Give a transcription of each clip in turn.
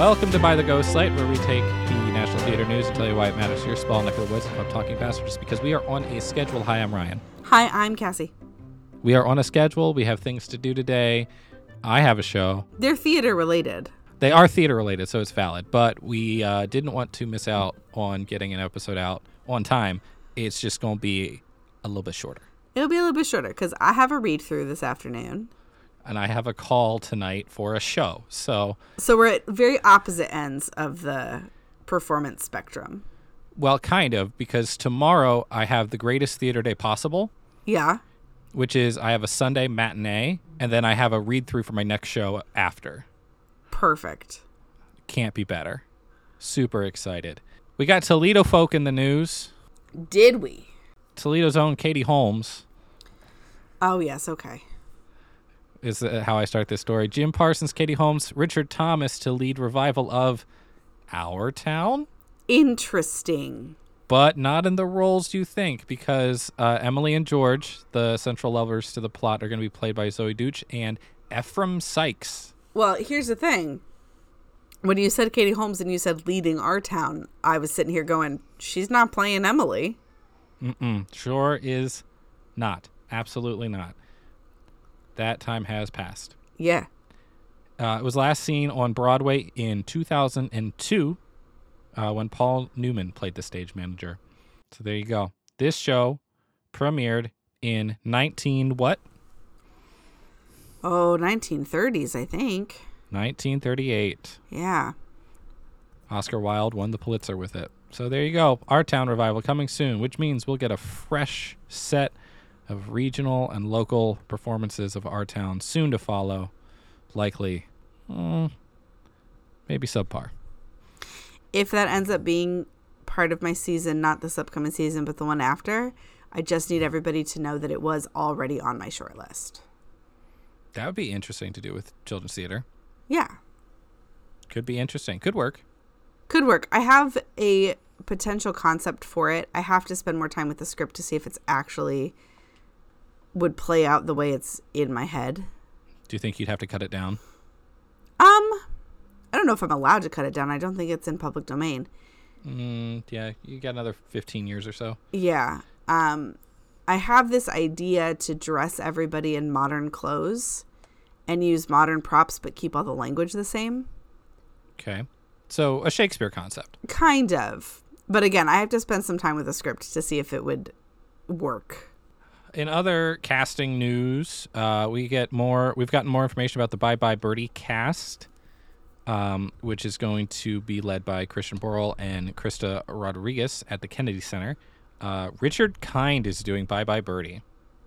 Welcome to By the Ghostlight, where we take the National Theater news and tell you why it matters to your small neck of the woods. If I'm talking faster, just because we are on a schedule. Hi, I'm Ryan. Hi, I'm Cassie. We are on a schedule. We have things to do today. I have a show. They're theater related. They are theater related, so it's valid. But we didn't want to miss out on getting an episode out on time. It's just going to be a little bit shorter. It'll be a little bit shorter because I have a read through this afternoon. And I have a call tonight for a show. So we're at very opposite ends of the performance spectrum. Well, kind of, because tomorrow I have the greatest theater day possible. Yeah. Which is I have a Sunday matinee, and then I have a read-through for my next show after. Perfect. Can't be better. Super excited. We got Toledo folk in the news. Did we? Toledo's own Katie Holmes. Oh, yes. Okay. Is how I start this story. Jim Parsons, Katie Holmes, Richard Thomas to lead revival of Our Town? Interesting. But not in the roles you think, because Emily and George, the central lovers to the plot, are going to be played by Zoe Deutch and Ephraim Sykes. Well, here's the thing. When you said Katie Holmes and you said leading Our Town, I was sitting here going, she's not playing Emily. Sure is not. Absolutely not. That time has passed. Yeah. It was last seen on Broadway in 2002 when Paul Newman played the stage manager. So there you go. This show premiered in 1930s, I think. 1938. Yeah. Oscar Wilde won the Pulitzer with it. So there you go. Our Town revival coming soon, which means we'll get a fresh set of regional and local performances of Our Town soon to follow. Likely, maybe subpar. If that ends up being part of my season, not this upcoming season, but the one after, I just need everybody to know that it was already on my short list. That would be interesting to do with children's theater. Yeah. Could be interesting. Could work. Could work. I have a potential concept for it. I have to spend more time with the script to see if it's actually would play out the way it's in my head. Do you think you'd have to cut it down? I don't know if I'm allowed to cut it down. I don't think it's in public domain. Yeah, you got another 15 years or so. Yeah. I have this idea to dress everybody in modern clothes and use modern props but keep all the language the same. Okay. So a Shakespeare concept. Kind of. But again, I have to spend some time with the script to see if it would work. In other casting news, we've gotten more information about the Bye Bye Birdie cast, which is going to be led by Christian Borle and Krista Rodriguez at the Kennedy Center. Richard Kind is doing Bye Bye Birdie.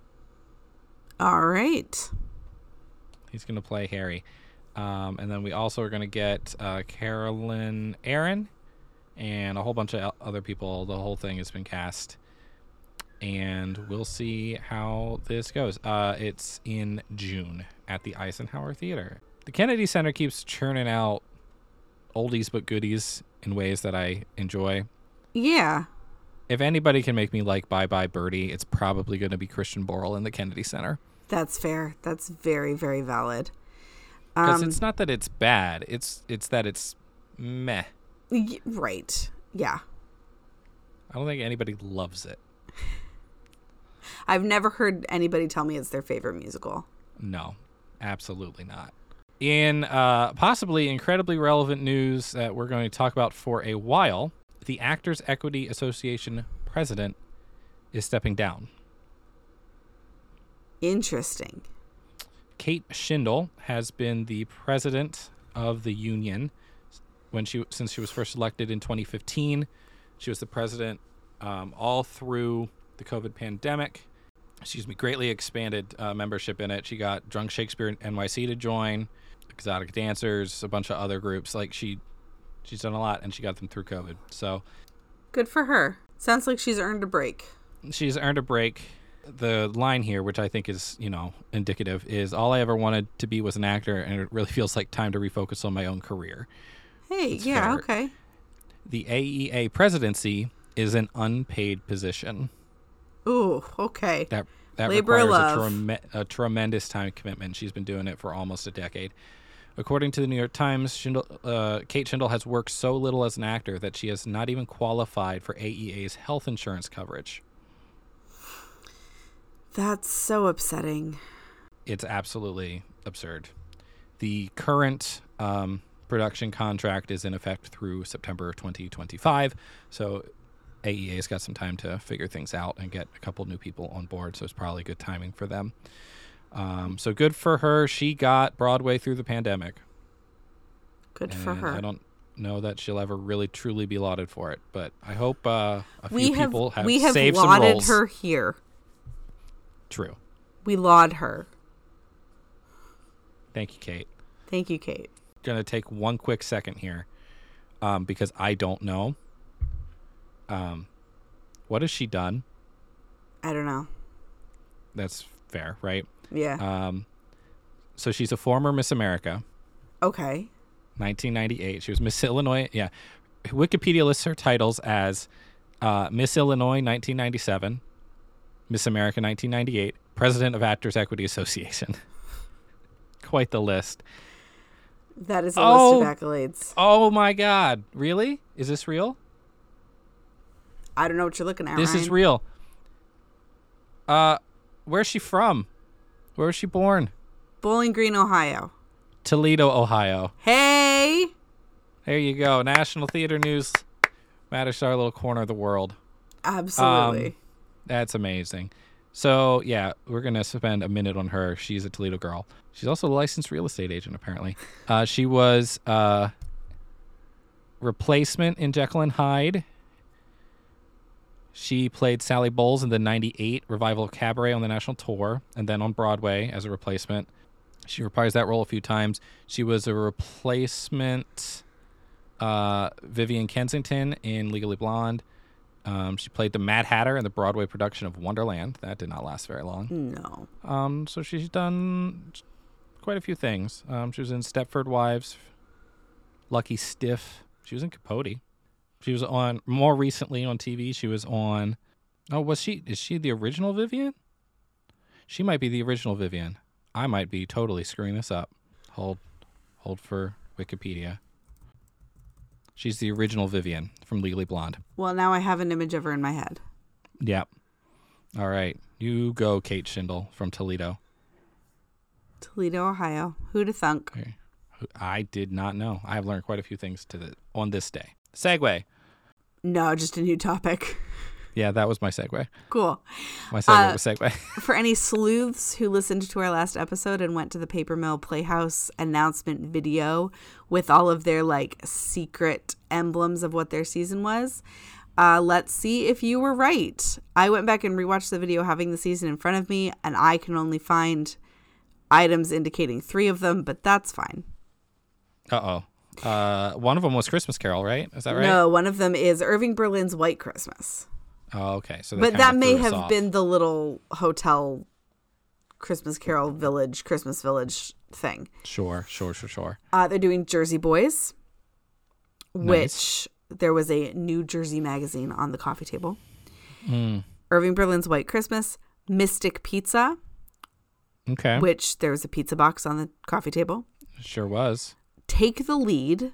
All right. He's going to play Harry. And then we also are going to get Carolyn Aaron and a whole bunch of other people. The whole thing has been cast. And we'll see how this goes. It's in June at the Eisenhower Theater. The Kennedy Center keeps churning out oldies but goodies in ways that I enjoy. Yeah. If anybody can make me like Bye Bye Birdie, it's probably going to be Christian Borle in the Kennedy Center. That's fair. That's very, very valid. Because it's not that it's bad. It's that it's meh. Right. Yeah. I don't think anybody loves it. I've never heard anybody tell me it's their favorite musical. No, absolutely not. In possibly incredibly relevant news that we're going to talk about for a while, the Actors Equity Association president is stepping down. Interesting. Kate Schindel has been the president of the union since she was first elected in 2015. She was the president all through the COVID pandemic. Greatly expanded membership in it. She got Drunk Shakespeare NYC to join, Exotic Dancers, a bunch of other groups. Like she's done a lot, and she got them through COVID. So good for her. Sounds like she's earned a break. She's earned a break. The line here, which I think is, indicative, is all I ever wanted to be was an actor, and it really feels like time to refocus on my own career. Hey, It's yeah, fair. okay. The AEA presidency is an unpaid position. Ooh, okay. That Labor of requires love. a tremendous time commitment. She's been doing it for almost a decade. According to the New York Times, Kate Shindle has worked so little as an actor that she has not even qualified for AEA's health insurance coverage. That's so upsetting. It's absolutely absurd. The current production contract is in effect through September 2025, so AEA's got some time to figure things out and get a couple new people on board, so it's probably good timing for them. So good for her. She got Broadway through the pandemic. Good for her. I don't know that she'll ever really truly be lauded for it, but I hope a few people have saved some roles. We have lauded her here. True. We laud her. Thank you, Kate. Thank you, Kate. Going to take one quick second here because I don't know. What has she done? I don't know. That's fair, right? Yeah. So she's a former Miss America. Okay. 1998. She was Miss Illinois. Yeah. Wikipedia lists her titles as Miss Illinois 1997, Miss America 1998, President of Actors Equity Association. Quite the list. That is a list of accolades. Oh my God. Really? Is this real? I don't know what you're looking at, This Ryan. is real. Where's she from? Where was she born? Bowling Green, Ohio. Toledo, Ohio. Hey! There you go. National Theater News matters to our little corner of the world. Absolutely. That's amazing. So, yeah, we're going to spend a minute on her. She's a Toledo girl. She's also a licensed real estate agent, apparently. She was replacement in Jekyll and Hyde. She played Sally Bowles in the 98 revival of Cabaret on the national tour, and then on Broadway as a replacement. She reprised that role a few times. She was a replacement Vivian Kensington in Legally Blonde. She played the Mad Hatter in the Broadway production of Wonderland. That did not last very long. No. So she's done quite a few things. She was in Stepford Wives, Lucky Stiff. She was in Capote. She was on, more recently on TV, she was on, is she the original Vivian? She might be the original Vivian. I might be totally screwing this up. Hold for Wikipedia. She's the original Vivian from Legally Blonde. Well, now I have an image of her in my head. Yep. All right. You go, Kate Shindle from Toledo. Toledo, Ohio. Who'd have thunk? Okay. I did not know. I have learned quite a few things on this day. Segue. No, just a new topic. Yeah, that was my segue. Cool. My segue was segue. For any sleuths who listened to our last episode and went to the Paper Mill Playhouse announcement video with all of their secret emblems of what their season was, let's see if you were right. I went back and rewatched the video having the season in front of me, and I can only find items indicating 3 of them, but that's fine. Uh-oh. One of them was Christmas Carol, right? Is that right? No, one of them is Irving Berlin's White Christmas. Oh, okay. So but that may have been the little hotel Christmas Carol Village, Christmas Village thing. Sure. They're doing Jersey Boys, Nice. which there was a New Jersey magazine on the coffee table. Mm. Irving Berlin's White Christmas, Mystic Pizza, Okay. which there was a pizza box on the coffee table. Sure was. Take the Lead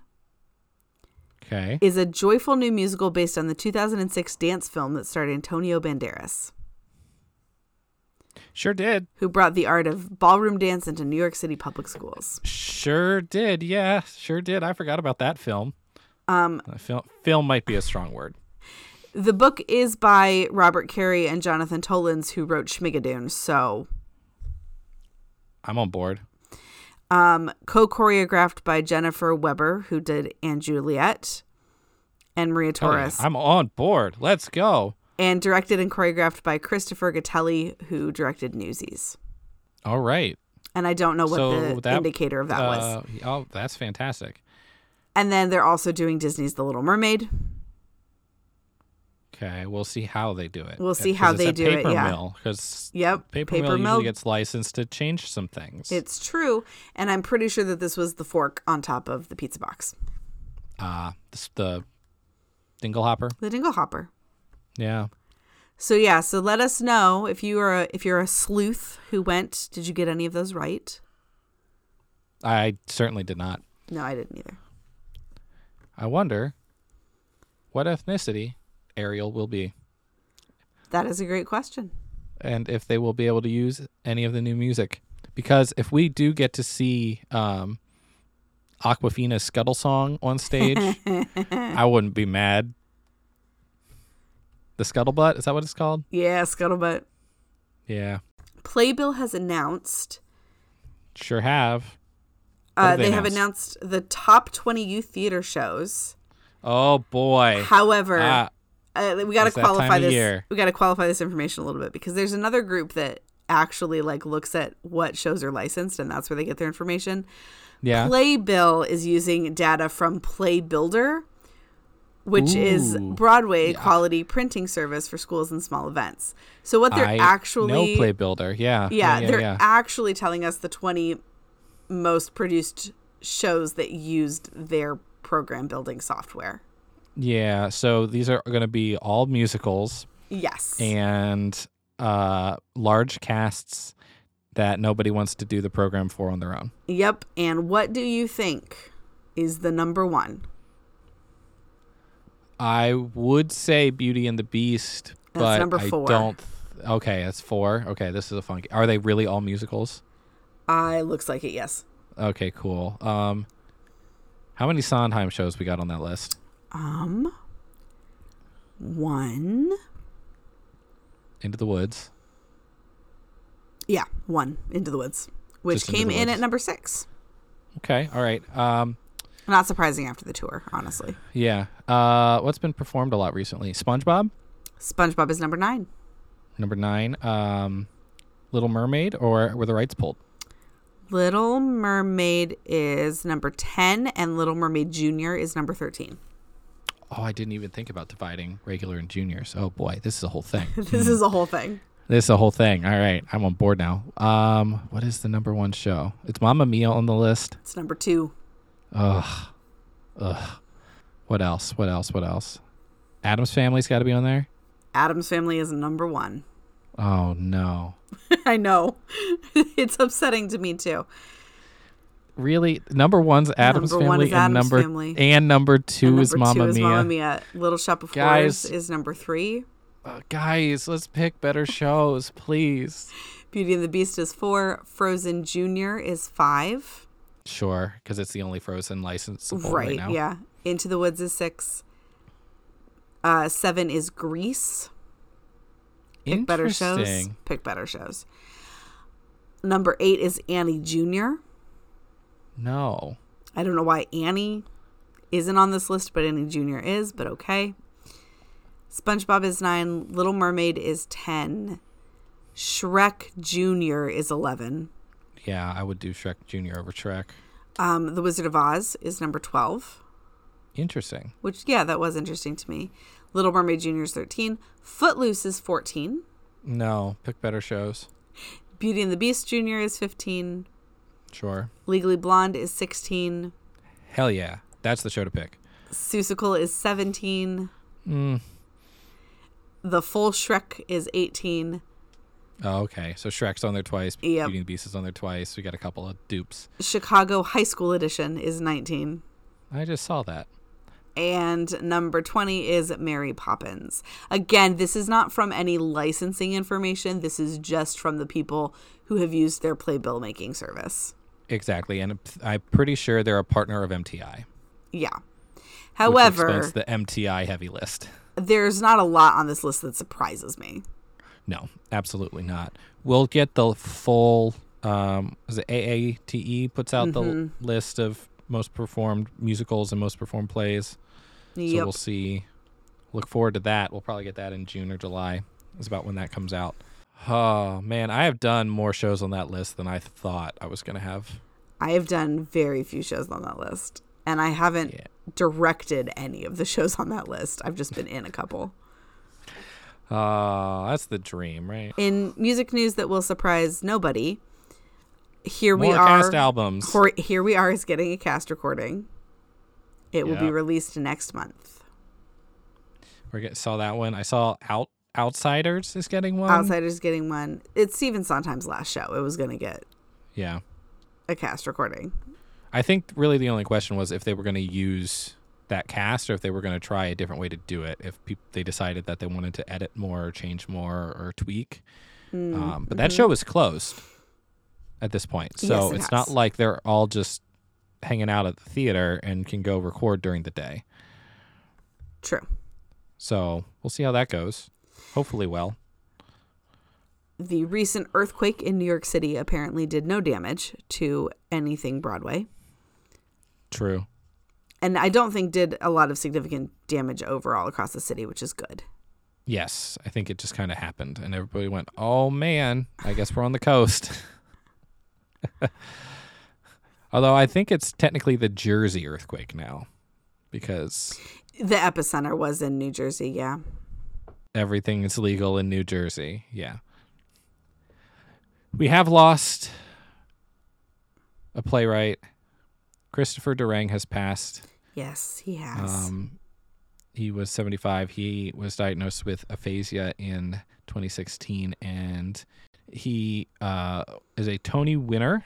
Okay. is a joyful new musical based on the 2006 dance film that starred Antonio Banderas, Sure did. who brought the art of ballroom dance into New York City public schools. Sure did. Yeah, sure did. I forgot about that film. Film might be a strong word. The book is by Robert Carey and Jonathan Tollins, who wrote Schmigadoon, so I'm on board. co-choreographed by Jennifer Weber, who did *And Juliet*, and Maria Torres. I'm on board. Let's go. And directed and choreographed by Christopher Gattelli, who directed Newsies. All right. And I don't know what the indicator of that was. Oh, that's fantastic. And then they're also doing Disney's The Little Mermaid. Okay, we'll see how they do it. We'll see how they do it, yeah. Because Yep. Paper Mill usually gets licensed to change some things. It's true. And I'm pretty sure that this was the fork on top of the pizza box. The Dingle Hopper. The Dingle Hopper. Yeah. So let us know if you're a sleuth who went. Did you get any of those right? I certainly did not. No, I didn't either. I wonder what ethnicity Ariel will be. That is a great question. And if they will be able to use any of the new music. Because if we do get to see Aquafina's Scuttle Song on stage, I wouldn't be mad. The Scuttlebutt, is that what it's called? Yeah, Scuttlebutt. Yeah. Playbill has announced. Sure have. They have announced the top 20 youth theater shows. Oh, boy. However, we got to qualify this. Year. We got to qualify this information a little bit because there's another group that actually like looks at what shows are licensed, and that's where they get their information. Yeah. Playbill is using data from Playbuilder, which is Broadway quality printing service for schools and small events. So what they're actually know Playbuilder, yeah. They're actually telling us the 20 most produced shows that used their program building software. Yeah, so these are going to be all musicals. Yes. And large casts that nobody wants to do the program for on their own. Yep. And what do you think is the number one? I would say Beauty and the Beast, but number 4. I don't. Okay, that's 4. Okay, this is a funky. Are they really all musicals? Looks like it, yes. Okay, cool. How many Sondheim shows we got on that list? 1. Into the Woods. Yeah, 1. Into the Woods, which Just came Into the in Woods. at number 6. Okay, all right. Not surprising after the tour, honestly. Yeah. What's been performed a lot recently? SpongeBob? SpongeBob is number 9. Number 9. Little Mermaid, or were the rights pulled? Little Mermaid is number 10, and Little Mermaid Junior is number 13. Oh, I didn't even think about dividing regular and juniors. Oh, boy. This is a whole thing. This is a whole thing. This is a whole thing. All right. I'm on board now. What is the number 1 show? It's Mamma Mia on the list. It's number 2. Ugh. What else? Addams Family's got to be on there? Addams Family is number 1. Oh, no. I know. It's upsetting to me, too. Really? Number 1's Addams Number 1 Family, is and Addams Family. number 2 is Number 2 Mamma is Mia. Mamma Mia. Little Shop of Guys. Horrors is number 3. Guys, let's pick better shows, please. Beauty and the Beast is 4. Frozen Junior is 5. Sure, because it's the only Frozen licensable right now. Yeah. Into the Woods is 6. 7 is Grease. Pick better shows. Interesting. Pick better shows. Number 8 is Annie Jr. No. I don't know why Annie isn't on this list, but Annie Jr. is, but okay. SpongeBob is 9. Little Mermaid is 10. Shrek Jr. is 11. Yeah, I would do Shrek Jr. over Shrek. The Wizard of Oz is number 12. Interesting. Which, yeah, that was interesting to me. Little Mermaid Jr. is 13. Footloose is 14. No, pick better shows. Beauty and the Beast Jr. is 15. Sure. Legally Blonde is 16. Hell yeah. That's the show to pick. Seussical is 17. Mm. The Full Shrek is 18. Oh, okay. So Shrek's on there twice. Yep. Beauty and the Beast is on there twice. We got a couple of dupes. Chicago High School Edition is 19. I just saw that. And number 20 is Mary Poppins. Again, this is not from any licensing information. This is just from the people who have used their Playbill making service. Exactly. And I'm pretty sure they're a partner of MTI. Yeah. Which However, explains the MTI heavy list. there's not a lot on this list that surprises me. No, absolutely not. We'll get the full, is it AATE puts out the list of most performed musicals and most performed plays. So we'll see. Look forward to that. We'll probably get that in June or July. Is about when that comes out. Oh, man. I have done more shows on that list than I thought I was going to have. I have done very few shows on that list. And I haven't directed any of the shows on that list. I've just been in a couple. That's the dream, right? In music news that will surprise nobody, Here More We Are. cast albums. Here We Are is getting a cast recording. It will be Yep. released next month. Saw that one. I saw Outsiders is getting one. Outsiders getting one. It's Stephen Sondheim's last show. It was going to get Yeah. a cast recording. I think really the only question was if they were going to use that cast or if they were going to try a different way to do it. If they decided that they wanted to edit more or change more or tweak. But that show is closed at this point. So Yes, it's not like they're all just hanging out at the theater and can go record during the day. True. So we'll see how that goes. Hopefully well. The recent earthquake in New York City apparently did no damage to anything Broadway. True. And I don't think did a lot of significant damage overall across the city, which is good. Yes, I think it just kind of happened. And everybody went, oh, man, I guess we're on the coast. Although I think it's technically the Jersey earthquake now because The epicenter was in New Jersey, yeah. everything is legal in New Jersey. Yeah. We have lost a playwright. Christopher Durang has passed. Yes, he has. He was 75. He was diagnosed with aphasia in 2016, and he is a Tony-winning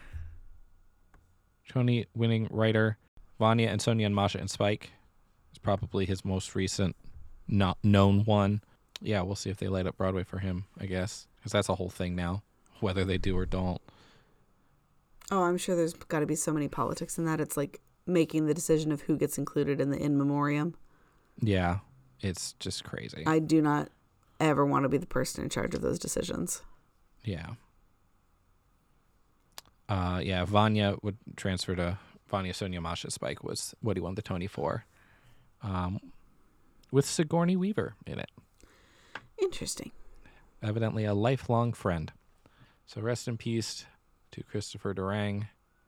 writer. Vanya and Sonia and Masha and Spike is probably his most recent not known one. Yeah, we'll see if they light up Broadway for him, I guess, because that's a whole thing now, whether they do or don't. Oh, I'm sure there's got to be so many politics in that. It's like making the decision of who gets included in the in memoriam. Yeah, it's just crazy. I do not ever want to be the person in charge of those decisions. Yeah. Vanya would transfer to Vanya, Sonia, Masha, Spike was what he won the Tony for. With Sigourney Weaver in it. Interesting. Evidently a lifelong friend. So rest in peace to Christopher Durang.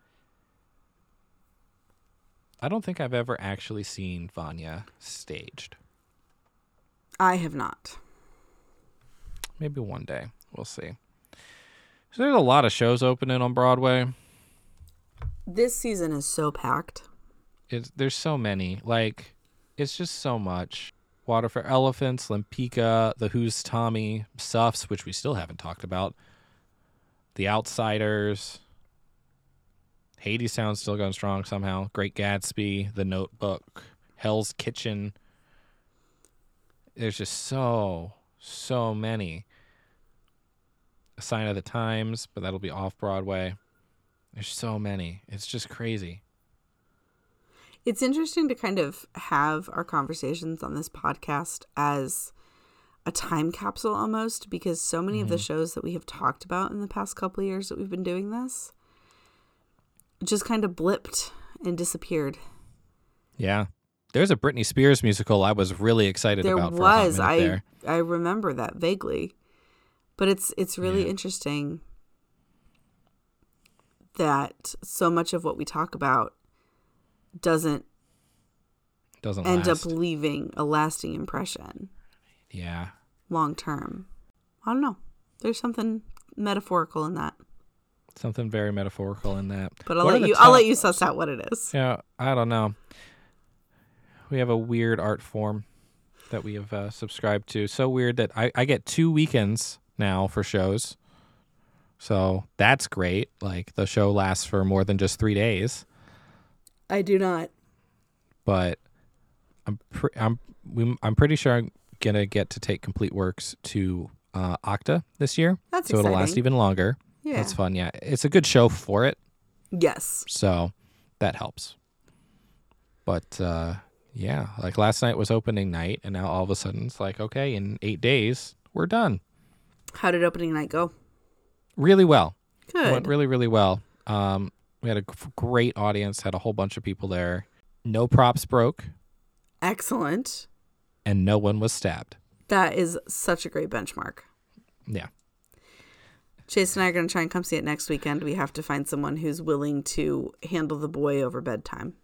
I don't think I've ever actually seen Vanya staged. I have not. Maybe one day. We'll see. So there's a lot of shows opening on Broadway. This season is so packed. There's so many. Like, it's just so much. Water for Elephants, Lempicka, The Who's Tommy, Suffs, which we still haven't talked about. The Outsiders. Hadestown's still going strong somehow. Great Gatsby, The Notebook, Hell's Kitchen. There's just so many. A Sign of the Times, but that'll be off Broadway. There's so many. It's just crazy. It's interesting to kind of have our conversations on this podcast as a time capsule almost, because so many of the shows that we have talked about in the past couple of years that we've been doing this just kind of blipped and disappeared. Yeah. There's a Britney Spears musical I was really excited There about. was. For a hot minute there. I remember that vaguely. But it's really interesting that so much of what we talk about doesn't end up leaving a lasting impression. Yeah. Long term. I don't know. There's something metaphorical in that. Something very metaphorical in that. But I'll let you suss out what it is. Yeah, I don't know. We have a weird art form that we have subscribed to. So weird that I get 2 weekends now for shows. So that's great. Like, the show lasts for more than just 3 days. I do not. But I'm pretty sure I'm gonna get to take Complete Works to Octa this year. That's so exciting. It'll last even longer. Yeah. That's fun. Yeah, it's a good show for it. Yes. So that helps. But yeah, like last night was opening night, and now all of a sudden it's like, okay, in 8 days we're done. How did opening night go? Really well. Good. It went really, really well. We had a great audience. Had a whole bunch of people there. No props broke. Excellent. And no one was stabbed. That is such a great benchmark. Yeah. Chase and I are going to try and come see it next weekend. We have to find someone who's willing to handle the boy over bedtime.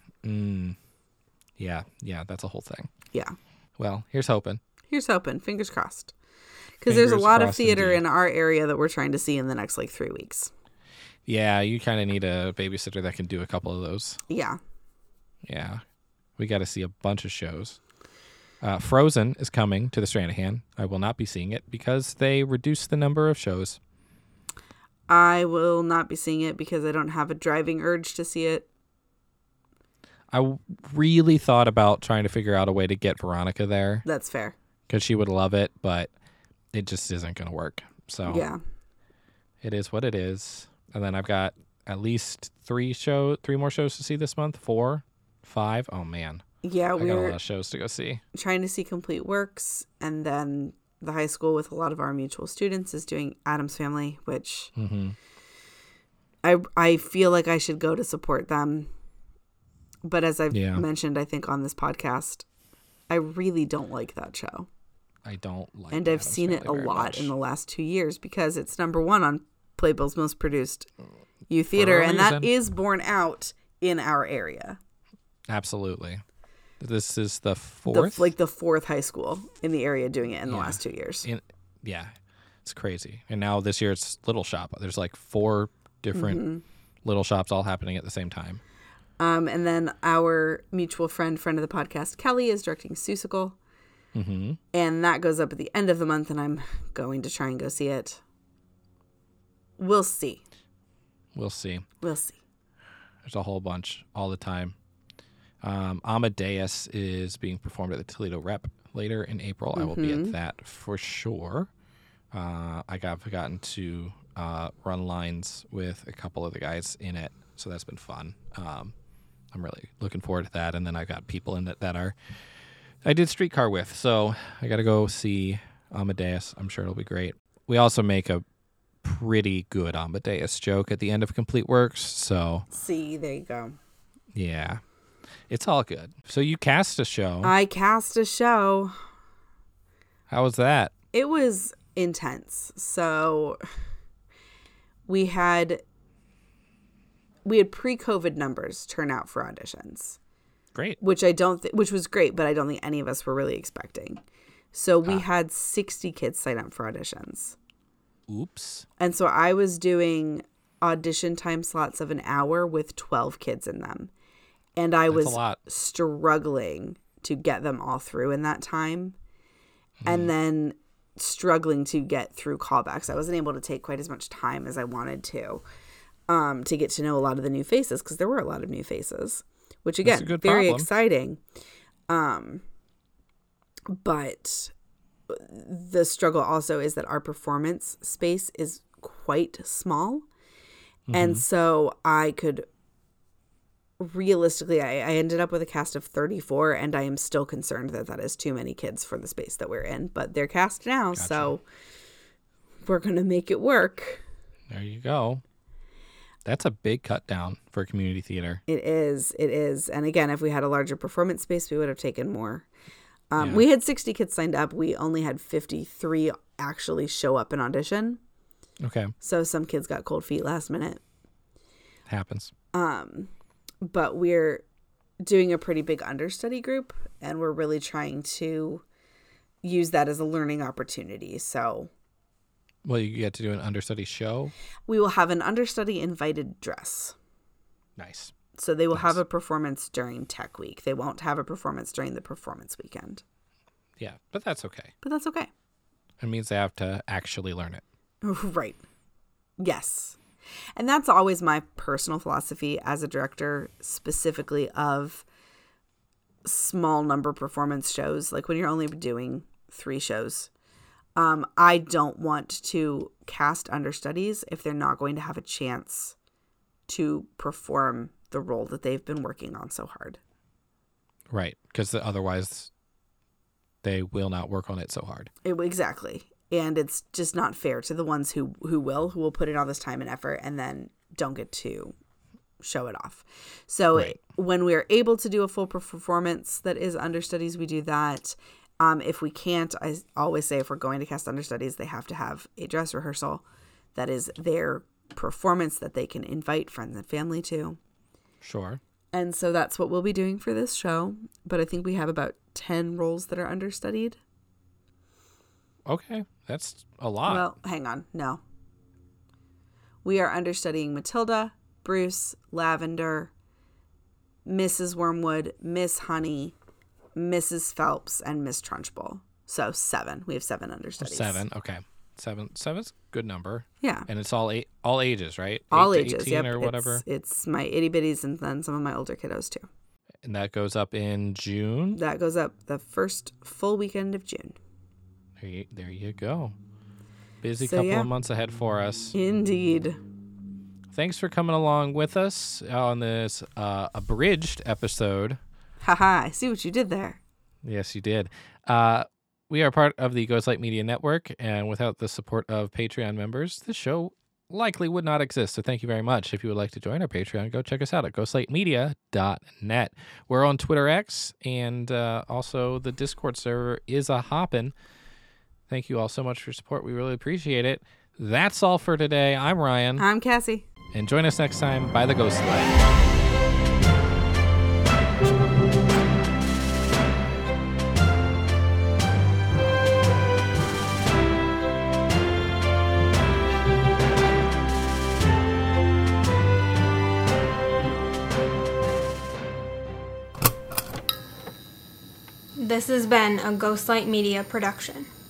Yeah, that's a whole thing. Yeah. Well, here's hoping. Here's hoping. Fingers crossed. Because there's a lot of theater indeed. in our area that we're trying to see in the next 3 weeks. Yeah, you kind of need a babysitter that can do a couple of those. Yeah. Yeah. We got to see a bunch of shows. Frozen is coming to the Stranahan. I will not be seeing it because they reduced the number of shows. I will not be seeing it because I don't have a driving urge to see it really thought about trying to figure out a way to get Veronica there That's fair. because she would love it, but it just isn't going to work. So Yeah. it is what it is. And then I've got at least 3 more shows to see this month. 4, 5. Oh man, Yeah, I got a we're lot of shows to go see. trying to see Complete Works, and then the high school with a lot of our mutual students is doing Addams Family, which I feel like I should go to support them. But as I've mentioned, I think on this podcast, I really don't like that show. I don't like And I've Addams seen it a Family very lot much. in the last 2 years because it's number 1 on Playbill's most produced youth theater, and that is borne out in our area. Absolutely. This is the 4th? The 4th high school in the area doing it in the last 2 years. It's crazy. And now this year it's Little Shop. There's like 4 different little shops all happening at the same time. And then our mutual friend of the podcast, Kelly, is directing Seussical. And that goes up at the end of the month, and I'm going to try and go see it. We'll see. We'll see. There's a whole bunch all the time. Amadeus is being performed at the Toledo Rep later in April. I will be at that for sure. I got gotten to run lines with a couple of the guys in it, so that's been fun. I'm really looking forward to that. And then I've got people in it that I did Streetcar with, so I got to go see Amadeus. I'm sure it'll be great. We also make a pretty good Amadeus joke at the end of Complete Works, so. See, there you go. Yeah. It's all good. So you cast a show. I cast a show. How was that? It was intense. So we had pre-COVID numbers turn out for auditions. Great. Which was great, but I don't think any of us were really expecting. So we had 60 kids sign up for auditions. Oops. And so I was doing audition time slots of an hour with 12 kids in them. And I was struggling to get them all through in that time. And then struggling to get through callbacks. I wasn't able to take quite as much time as I wanted to get to know a lot of the new faces, because there were a lot of new faces, which again, very exciting. But the struggle also is that our performance space is quite small. And so I could realistically, I ended up with a cast of 34, and I am still concerned that is too many kids for the space that we're in. But they're cast now, so we're going to make it work. There you go. That's a big cut down for community theater. It is. And again, if we had a larger performance space, we would have taken more. We had 60 kids signed up. We only had 53 actually show up and audition. Okay. So some kids got cold feet last minute. Happens. But we're doing a pretty big understudy group, and we're really trying to use that as a learning opportunity. So, well, you get to do an understudy show? We will have an understudy invited dress. Nice. So they will have a performance during Tech Week. They won't have a performance during the performance weekend. Yeah, but that's okay. It means they have to actually learn it. Right. Yes. And that's always my personal philosophy as a director, specifically of small number performance shows. Like when you're only doing 3 shows, I don't want to cast understudies if they're not going to have a chance to perform the role that they've been working on so hard. Right, because otherwise they will not work on it so hard. Exactly. And it's just not fair to the ones who will put in all this time and effort and then don't get to show it off. So when we're able to do a full performance that is understudies, we do that. If we can't, I always say if we're going to cast understudies, they have to have a dress rehearsal that is their performance that they can invite friends and family to. Sure. And so that's what we'll be doing for this show. But I think we have about 10 roles that are understudied. Okay, that's a lot. Well, hang on. No. We are understudying Matilda, Bruce, Lavender, Mrs. Wormwood, Miss Honey, Mrs. Phelps, and Miss Trunchbull. So 7. We have 7 understudies. 7, okay. 7's a good number. Yeah. And it's all ages, right? All ages, 18 or whatever. It's my itty bitties and then some of my older kiddos too. And that goes up in June. That goes up the first full weekend of June. There you go. Busy couple of months ahead for us. Indeed. Thanks for coming along with us on this abridged episode. Haha, I see what you did there. Yes, you did. We are part of the Ghostlight Media Network, and without the support of Patreon members, the show likely would not exist. So thank you very much. If you would like to join our Patreon, go check us out at ghostlightmedia.net. We're on Twitter X, and also the Discord server is a hoppin'. Thank you all so much for your support. We really appreciate it. That's all for today. I'm Ryan. I'm Cassie. And join us next time by the Ghostlight. This has been a Ghostlight Media production.